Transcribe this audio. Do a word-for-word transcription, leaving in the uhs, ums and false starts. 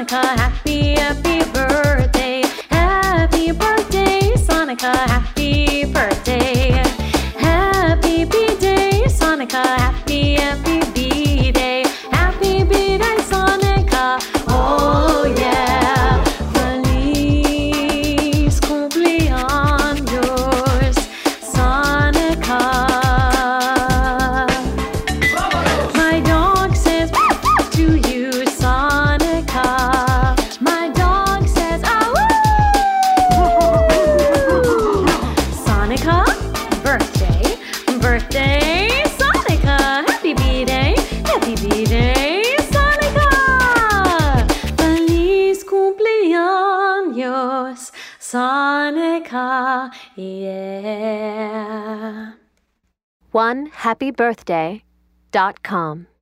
Sonica, happy, happy birthday. Happy birthday, Sonica, happy birthday. Happy B-Day, Sonica, happy, happy B-Day. Happy B-Day, Sonica, oh yeah. Feliz cumpleaños, Sonica. My dog says to you, Sonica. My dog says, ah, woo! Sonica, birthday, birthday, Sonica. Happy B-Day, happy B-Day, Sonica. Feliz cumpleaños, Sonica, yeah. one happy birthday dot com